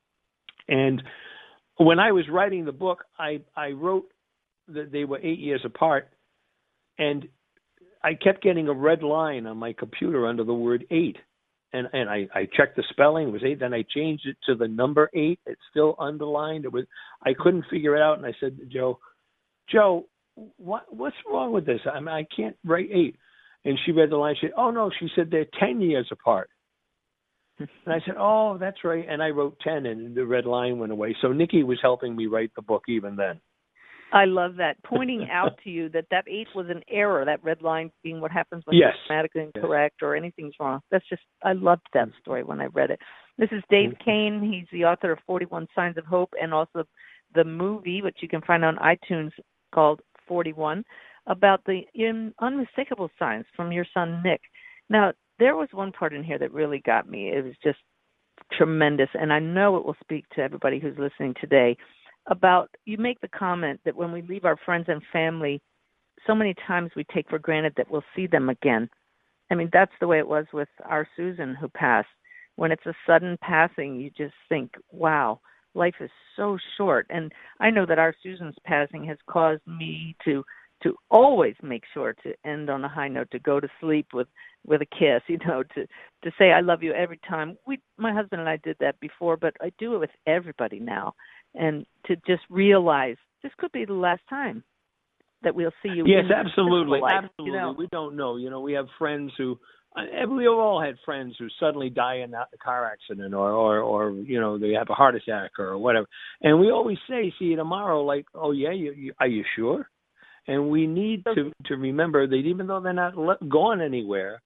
And when I was writing the book, I wrote that they were 8 years apart, and I kept getting a red line on my computer under the word 8. And I checked the spelling, it was 8. Then I changed it to the number 8. It's still underlined. I couldn't figure it out, and I said to Joe, what's wrong with this? I mean, I can't write 8. And she read the line. She said, oh, no. She said they're 10 years apart. And I said, oh, that's right. And I wrote 10, and the red line went away. So Nikki was helping me write the book even then. I love that. Pointing out to you that 8 was an error, that red line being what happens when it's grammatically incorrect or anything's wrong. I loved that story when I read it. This is Dave Kane. He's the author of 41 Signs of Hope and also the movie, which you can find on iTunes, called 41, about the unmistakable signs from your son, Nick. Now, there was one part in here that really got me. It was just tremendous, and I know it will speak to everybody who's listening today. About, you make the comment that when we leave our friends and family, so many times we take for granted that we'll see them again. I mean, that's the way it was with our Susan who passed. When it's a sudden passing, you just think, wow, life is so short. And I know that our Susan's passing has caused me to always make sure to end on a high note, to go to sleep with a kiss, to say I love you every time. My husband and I did that before, but I do it with everybody now. And to just realize this could be the last time that we'll see you. Yes, absolutely. Life, absolutely. We don't know. We have friends who, we all had friends who suddenly die in a car accident or they have a heart attack or whatever. And we always say, see you tomorrow, like, oh, yeah, are you sure? And we need to remember that even though they're not gone anywhere,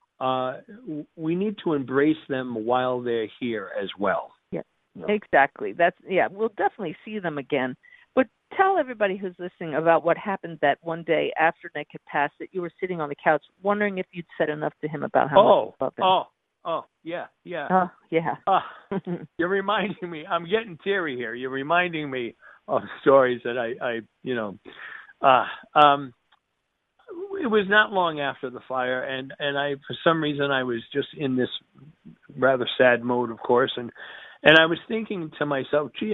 we need to embrace them while they're here as well. Yeah, exactly. We'll definitely see them again. But tell everybody who's listening about what happened that one day after Nick had passed, that you were sitting on the couch wondering if you'd said enough to him about how much you loved him. Yeah. You're reminding me. I'm getting teary here. You're reminding me of stories that it was not long after the fire, and I, for some reason, I was just in this rather sad mode, of course, and I was thinking to myself, gee,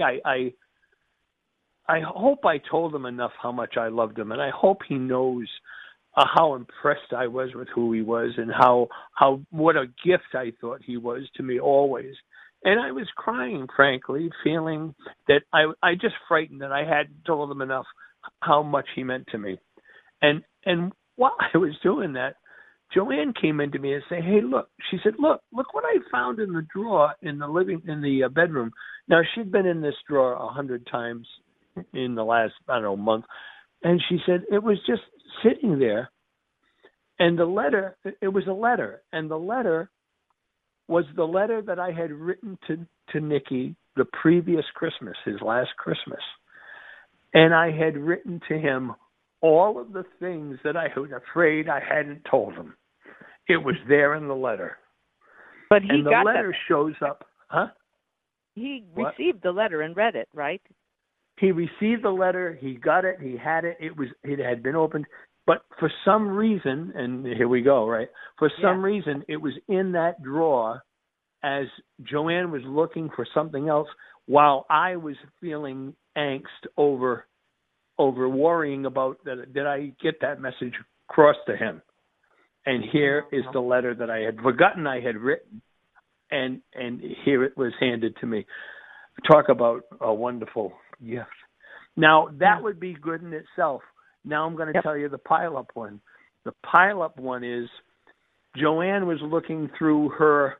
I hope I told him enough how much I loved him, and I hope he knows how impressed I was with who he was, and how what a gift I thought he was to me always. And I was crying, frankly, feeling that I just frightened that I hadn't told him enough how much he meant to me. And while I was doing that, Joanne came into me and said, "Hey, look," she said, look what I found in the drawer in the bedroom. Now, she'd been in this drawer 100 times in the last, month. And she said, it was just sitting there. And it was a letter. And the letter was the letter that I had written to Nicky the previous Christmas, his last Christmas. And I had written to him all of the things that I was afraid I hadn't told him. It was there in the letter. But he and the got letter shows up. Huh? He received the letter and read it, right? He received the letter. He got it. He had it. It had been opened. But for some reason, and here we go, right? For some reason, it was in that drawer as Joanne was looking for something else while I was feeling angst over worrying about that. Did I get that message across to him? And here is the letter that I had forgotten I had written, and here it was handed to me. Talk about a wonderful gift. Now, that would be good in itself. Now I'm going to tell you the pile-up one. The pile-up one is Joanne was looking through her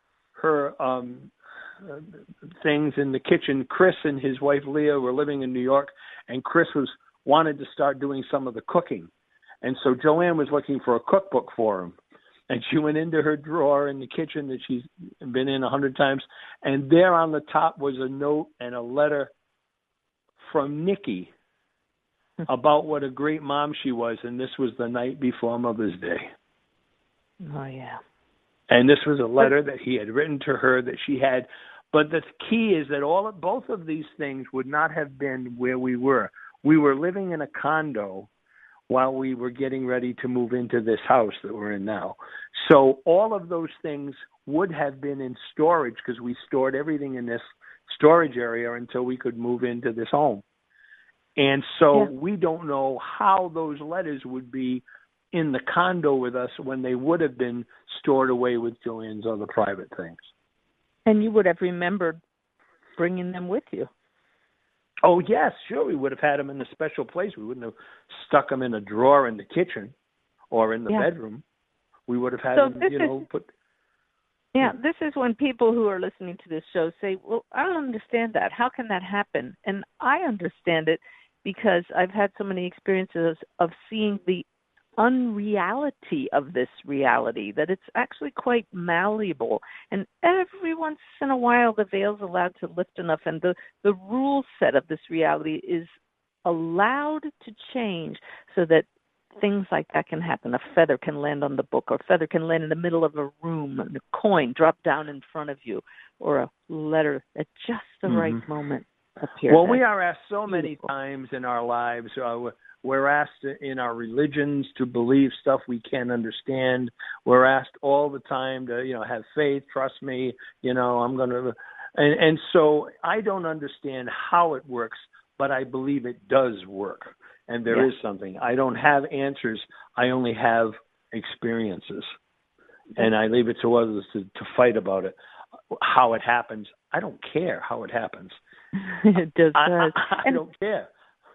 things in the kitchen. Chris and his wife Leah were living in New York, and Chris wanted to start doing some of the cooking. And so Joanne was looking for a cookbook for him. And she went into her drawer in the kitchen that she's been in 100 times, and there on the top was a note and a letter from Nicky about what a great mom she was, and this was the night before Mother's Day. Oh, yeah. And this was a letter that he had written to her that she had. But the key is that both of these things would not have been where we were. We were living in a condo while we were getting ready to move into this house that we're in now. So all of those things would have been in storage because we stored everything in this storage area until we could move into this home. And so we don't know how those letters would be in the condo with us when they would have been stored away with Joanne's other private things. And you would have remembered bringing them with you. Oh, yes, sure. We would have had them in a special place. We wouldn't have stuck them in a drawer in the kitchen or in the bedroom. We would have had them, put... Yeah, this is when people who are listening to this show say, well, I don't understand that. How can that happen? And I understand it because I've had so many experiences of seeing the unreality of this reality, that it's actually quite malleable. And every once in a while, the veil's allowed to lift enough, and the rule set of this reality is allowed to change so that things like that can happen. A feather can land on the book, or a feather can land in the middle of a room, and a coin drop down in front of you, or a letter at just the right moment appears. Well, we are asked so many times in our lives, we're asked in our religions to believe stuff we can't understand. We're asked all the time to, have faith, trust me, I'm going to. And so I don't understand how it works, but I believe it does work. And there is something. I don't have answers. I only have experiences. And I leave it to others to fight about it. How it happens, I don't care how it happens. It does. I don't care.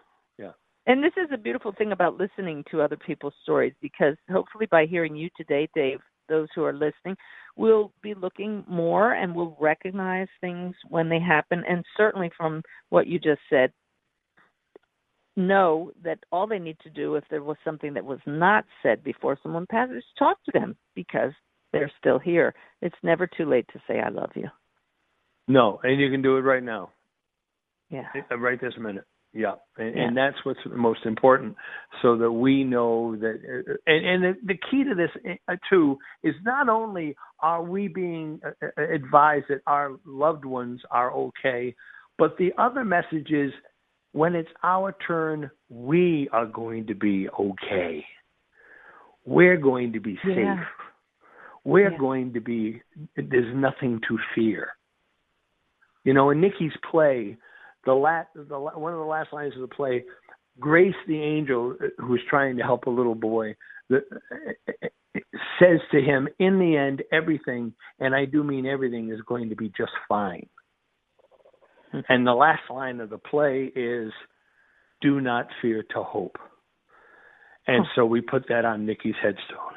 And this is a beautiful thing about listening to other people's stories, because hopefully by hearing you today, Dave, those who are listening, will be looking more and will recognize things when they happen. And certainly from what you just said, know that all they need to do if there was something that was not said before someone passes is talk to them, because they're still here. It's never too late to say, I love you. No, and you can do it right now. Yeah. Right this minute. Yeah, and that's what's most important, so that we know that. And the key to this, too, is not only are we being advised that our loved ones are okay, but the other message is when it's our turn, we are going to be okay. We're going to be safe. We're going to be, there's nothing to fear. You know, in Nikki's play, one of the last lines of the play, Grace the angel, who's trying to help a little boy, says to him, in the end, everything, and I do mean everything, is going to be just fine. And the last line of the play is, do not fear to hope. And so we put that on Nikki's headstone.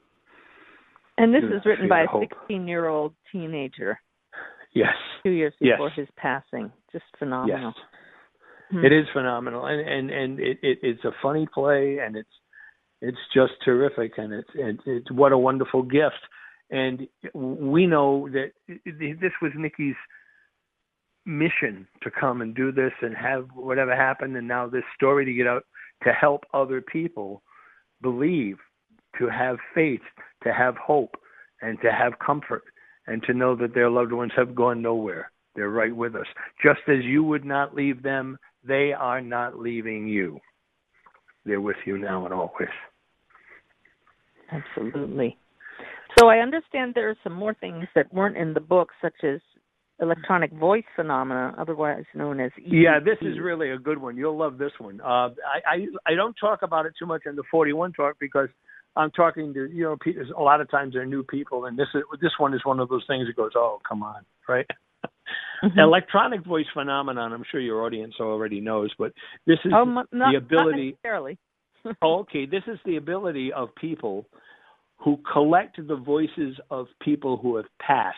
And this is written by a 16-year-old teenager. Yes. 2 years before his passing. Just phenomenal. Yes. It is phenomenal, and it's a funny play, and it's just terrific, and it's what a wonderful gift. And we know that this was Nikki's mission, to come and do this and have whatever happened, and now this story to get out to help other people believe, to have faith, to have hope, and to have comfort, and to know that their loved ones have gone nowhere. They're right with us. Just as you would not leave them, they are not leaving you. They're with you now and always. Absolutely. So I understand there are some more things that weren't in the book, such as electronic voice phenomena, otherwise known as EVP. Yeah, this is really a good one. You'll love this one. I don't talk about it too much in the 41 talk because I'm talking to, a lot of times they're new people, and this one is one of those things that goes, oh, come on, right? Mm-hmm. Electronic voice phenomenon, I'm sure your audience already knows, but this is the ability. Not necessarily. Okay, this is the ability of people who collect the voices of people who have passed.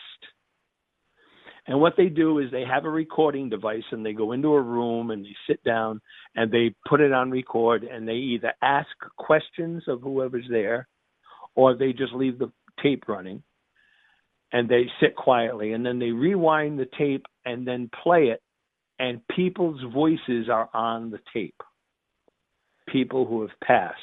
And what they do is they have a recording device, and they go into a room and they sit down and they put it on record, and they either ask questions of whoever's there, or they just leave the tape running and they sit quietly, and then they rewind the tape and then play it, and people's voices are on the tape. People who have passed.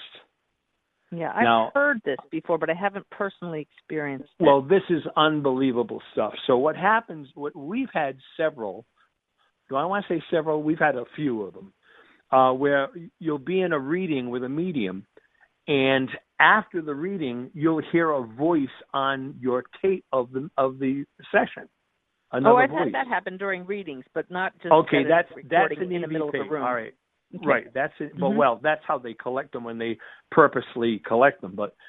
Yeah, I've heard this before, but I haven't personally experienced it. Well, this is unbelievable stuff. So what happens, we've had several, do I want to say several? We've had a few of them, where you'll be in a reading with a medium, and after the reading, you'll hear a voice on your tape of the session. I've had that happen during readings, but not just that's recording in the middle of the room. All right. Okay. Right, that's it. Mm-hmm. Well, that's how they collect them, when they purposely collect them. But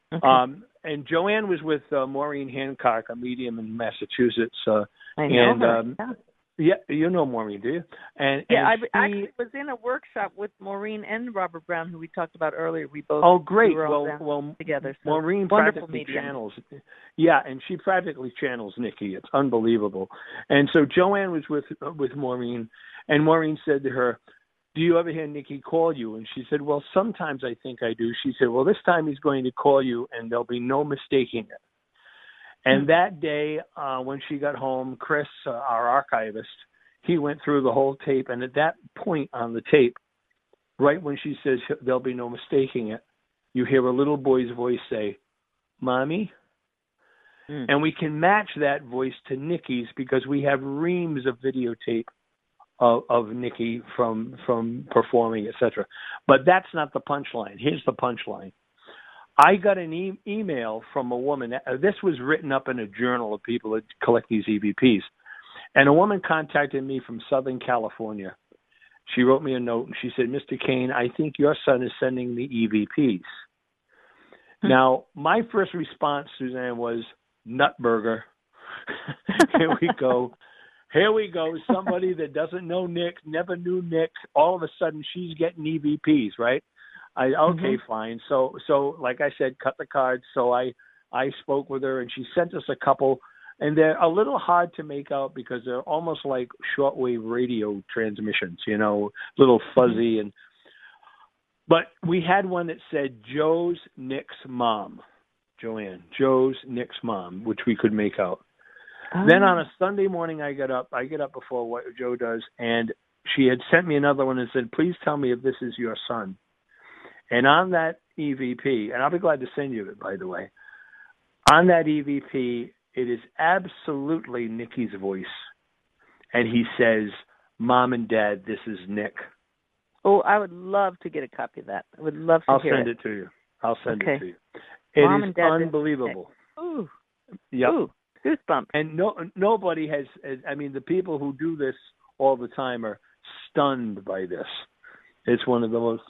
and Joanne was with Maureen Hancock, a medium in Massachusetts. I know her. Yeah, you know Maureen, do you? I actually was in a workshop with Maureen and Robert Brown, who we talked about earlier. We both great. We were all together. So Maureen practically channels. Yeah, and she practically channels Nikki. It's unbelievable. And so Joanne was with Maureen, and Maureen said to her, do you ever hear Nikki call you? And she said, well, sometimes I think I do. She said, well, this time he's going to call you, and there'll be no mistaking it. And that day, when she got home, Chris, our archivist, he went through the whole tape. And at that point on the tape, right when she says there'll be no mistaking it, you hear a little boy's voice say, Mommy. And we can match that voice to Nikki's because we have reams of videotape of Nikki from performing, etc. But that's not the punchline. Here's the punchline. I got an email from a woman. This was written up in a journal of people that collect these EVPs. And a woman contacted me from Southern California. She wrote me a note, and she said, Mr. Kane, I think your son is sending the EVPs. Now, my first response, Suzanne, was Nutburger. Here we go. Somebody that doesn't know Nick, never knew Nick. All of a sudden, she's getting EVPs, right? Fine. So, like I said, cut the cards. So I spoke with her, and she sent us a couple, and they're a little hard to make out because they're almost like shortwave radio transmissions, little fuzzy. But we had one that said Joe's Nick's mom, Joanne, Joe's Nick's mom, which we could make out. Then on a Sunday morning, I get up before what Joe does, and she had sent me another one and said, please tell me if this is your son. And on that EVP, and I'll be glad to send you it, by the way, on that EVP, it is absolutely Nikki's voice. And he says, Mom and Dad, this is Nick. Oh, I would love to get a copy of that. I would love to hear it. I'll send it to you. I'll send Okay. it to you. It Mom is and Dad, unbelievable. Ooh. Yep. Ooh, goosebumps. And nobody has, I mean, the people who do this all the time are stunned by this. It's one of the most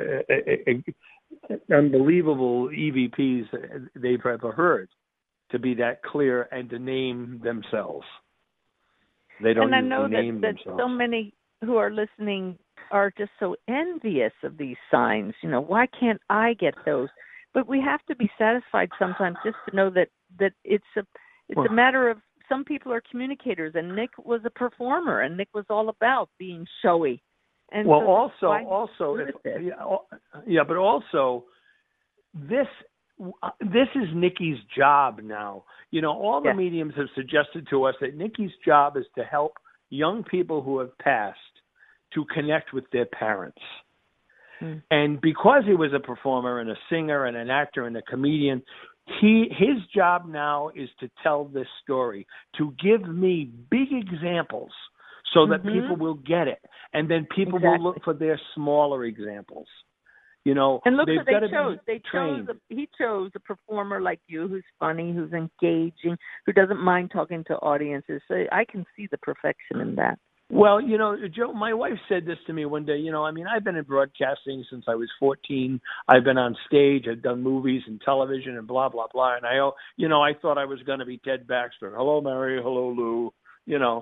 unbelievable EVPs they've ever heard, to be that clear and to name themselves. They don't and I know name that themselves. So many who are listening are just so envious of these signs. You know, why can't I get those? But we have to be satisfied sometimes just to know that it's a matter of, some people are communicators, and Nick was a performer, and Nick was all about being showy. And well, so but also this is Nikki's job now. You know, all the mediums have suggested to us that Nikki's job is to help young people who have passed to connect with their parents. And because he was a performer and a singer and an actor and a comedian, his job now is to tell this story, to give me big examples so that people will get it. And then people will look for their smaller examples. You know, and look they've what got they chose. He chose a performer like you, who's funny, who's engaging, who doesn't mind talking to audiences. So I can see the perfection in that. Well, you know, Joe, my wife said this to me one day. You know, I mean, I've been in broadcasting since I was 14. I've been on stage. I've done movies and television and blah, blah, blah. And I thought I was going to be Ted Baxter. Hello, Mary. Hello, Lou. You know,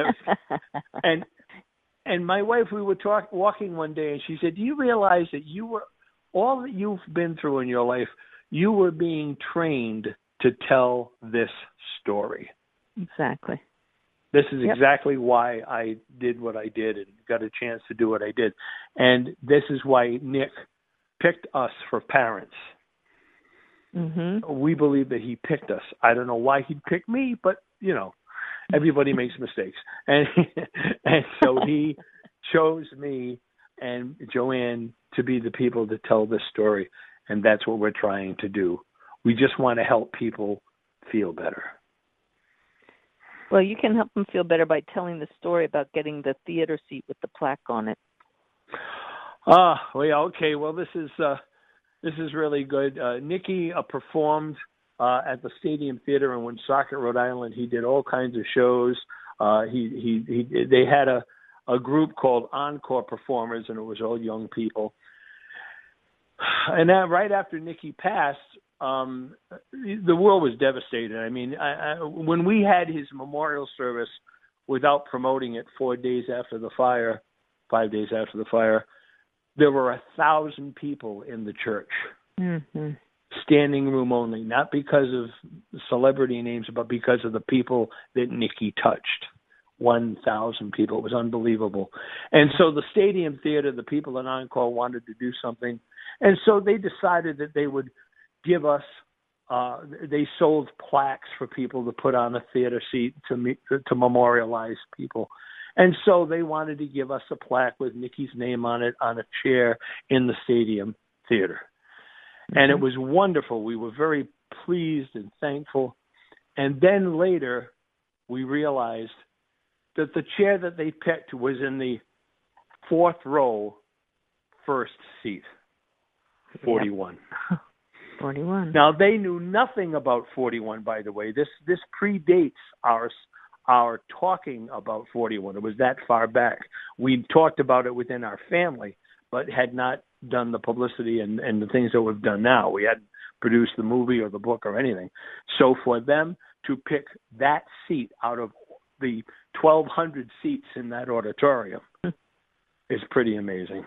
and my wife, we were walking one day, and she said, do you realize that all that you've been through in your life, you were being trained to tell this story? Exactly. This is exactly why I did what I did and got a chance to do what I did. And this is why Nick picked us for parents. We believe that he picked us. I don't know why he'd pick me, but, you know, everybody makes mistakes. And so he chose me and Joanne to be the people to tell this story. And that's what we're trying to do. We just want to help people feel better. Well, you can help them feel better by telling the story about getting the theater seat with the plaque on it. Well, okay. Well, this is really good. Nicky performed at the Stadium Theater in Woonsocket, Rhode Island. He did all kinds of shows. They had a group called Encore Performers, and it was all young people. And then right after Nicky passed, the world was devastated. I mean, when we had his memorial service without promoting it 5 days after the fire, there were 1,000 people in the church, standing room only, not because of celebrity names, but because of the people that Nicky touched. 1,000 people. It was unbelievable. And so the Stadium Theater, the people at Encore wanted to do something. And so they decided that they would give us, they sold plaques for people to put on a theater seat to memorialize people. And so they wanted to give us a plaque with Nicky's name on it on a chair in the Stadium Theater. And it was wonderful. We were very pleased and thankful. And then later we realized that the chair that they picked was in the fourth row, first seat, 41. Yep. 41. Now, they knew nothing about 41, by the way. This predates our talking about 41. It was that far back. We talked about it within our family, but had not done the publicity and the things that we've done now. We hadn't produced the movie or the book or anything. So for them to pick that seat out of the 1,200 seats in that auditorium is pretty amazing.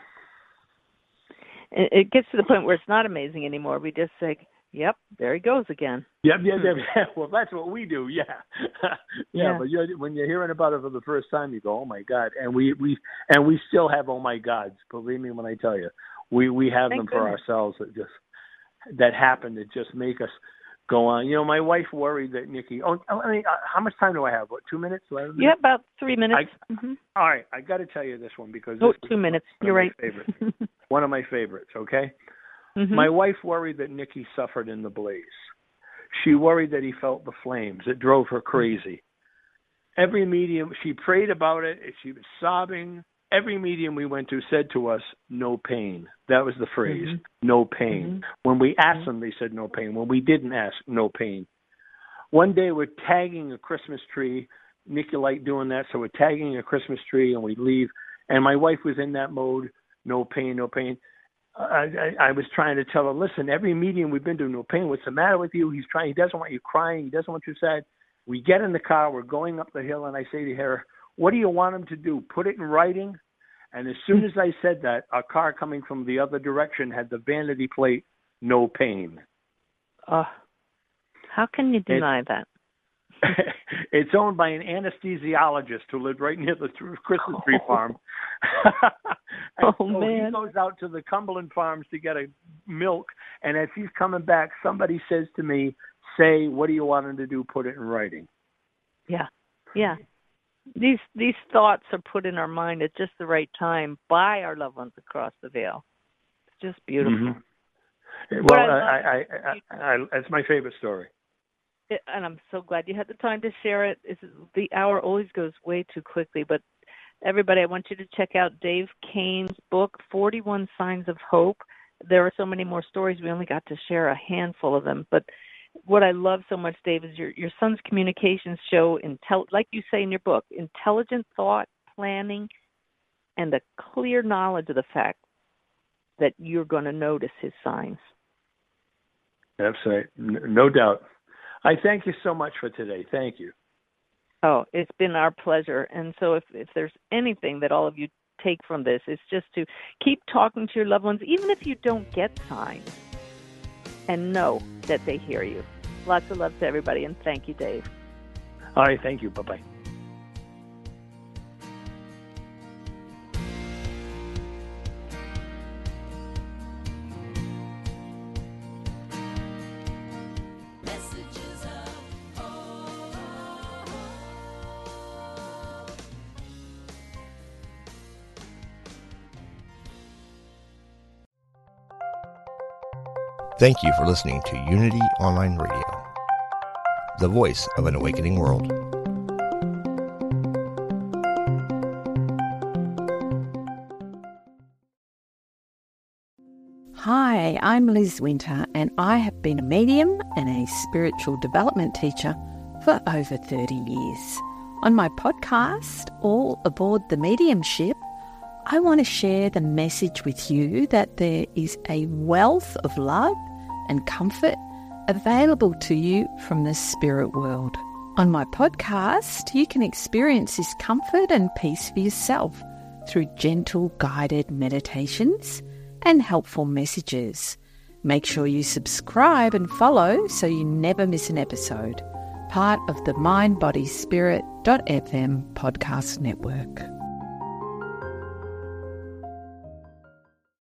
It gets to the point where it's not amazing anymore. We just say, yep, there he goes again. Yep. Well, that's what we do, yeah. But when you're hearing about it for the first time, you go, oh, my God. And we still have oh, my Gods. Believe me when I tell you. We have them for ourselves that happen to just make us go on. You know, my wife worried that Nikki. Oh, I mean, how much time do I have? What, 2 minutes? Yeah, about 3 minutes. All right, I got to tell you this one because 2 minutes. You're right. One of my favorites. Okay. Mm-hmm. My wife worried that Nikki suffered in the blaze. She worried that he felt the flames. It drove her crazy. Every medium, she prayed about it. She was sobbing. Every medium we went to said to us, no pain. That was the phrase, no pain. When we asked them, they said no pain. When we didn't ask, no pain. One day we're tagging a Christmas tree. Nikki liked doing that, so we're tagging a Christmas tree and we leave. And my wife was in that mode, no pain, no pain. I was trying to tell her, listen, every medium we've been to, no pain. What's the matter with you? He doesn't want you crying. He doesn't want you sad. We get in the car. We're going up the hill, and I say to her, what do you want him to do? Put it in writing? And as soon as I said that, a car coming from the other direction had the vanity plate, no pain. How can you deny that? It's owned by an anesthesiologist who lived right near the Christmas tree farm. Man. He goes out to the Cumberland Farms to get a milk, and as he's coming back, somebody says to me, say, what do you want him to do? Put it in writing. Yeah. These thoughts are put in our mind at just the right time by our loved ones across the veil. It's just beautiful. Well, it's my favorite story. And I'm so glad you had the time to share it. The hour always goes way too quickly, but everybody, I want you to check out Dave Kane's book, 41 Signs of Hope. There are so many more stories. We only got to share a handful of them. But what I love so much, Dave, is your son's communications show, like you say in your book, intelligent thought, planning, and the clear knowledge of the fact that you're going to notice his signs. That's right. No doubt. I thank you so much for today. Thank you. Oh, it's been our pleasure. And so if there's anything that all of you take from this, it's just to keep talking to your loved ones, even if you don't get signs, and know that they hear you. Lots of love to everybody, and thank you, Dave. All right, thank you. Bye-bye. Thank you for listening to Unity Online Radio, the voice of an awakening world. Hi, I'm Liz Winter, and I have been a medium and a spiritual development teacher for over 30 years. On my podcast, All Aboard the Mediumship, I want to share the message with you that there is a wealth of love and comfort available to you from the spirit world. On my podcast, you can experience this comfort and peace for yourself through gentle guided meditations and helpful messages. Make sure you subscribe and follow so you never miss an episode. Part of the mindbodyspirit.fm podcast network.